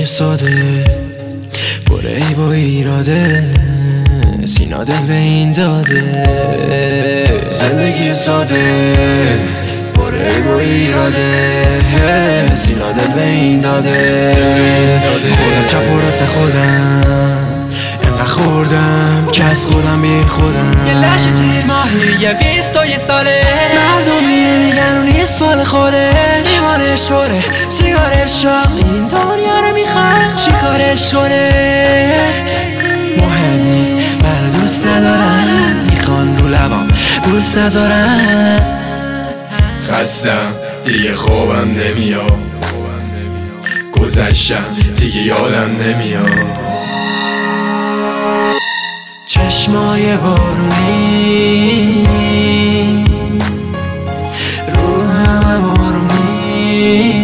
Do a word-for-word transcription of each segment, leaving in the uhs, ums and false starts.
زندگی ساده پره ای با ایراده، سینا دل به این داده. زندگی ساده پره ای با ایراده، سینا دل به این داده. خودم چپ و راست خودم انقدر خوردم که از خودم بی خودم. یه لحش تیر ماهی یه بیست و یه ساله، مردمی میگن اون نیست مال خوده. لیوانش پره سیگارش شاق، این دنیا رو میخواد چی کارش کنه. مهم نیست من دوست ندارم، میخوان رو لبام دوست ندارم. خستم دیگه خوابم نمیاد، گذشتم دیگه یادم نمیاد. چشمای بارونی رو همم آرومی،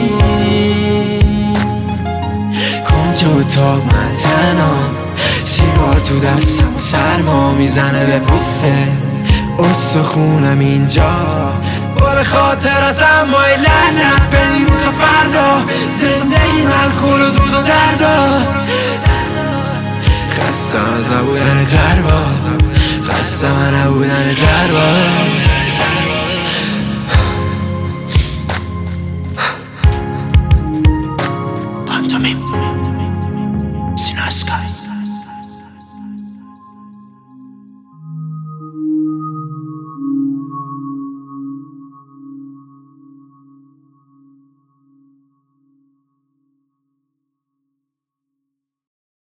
کنج اتاق من تنها، سیگار تو دستم و سرما میزنه به پوسته استخونم اینجا. بال خاطر از امای لعنت به دیروز و فردا، زندگی ملکول و دود و دردا. خستم از نبودن دربا، خستم از نبودن دربا.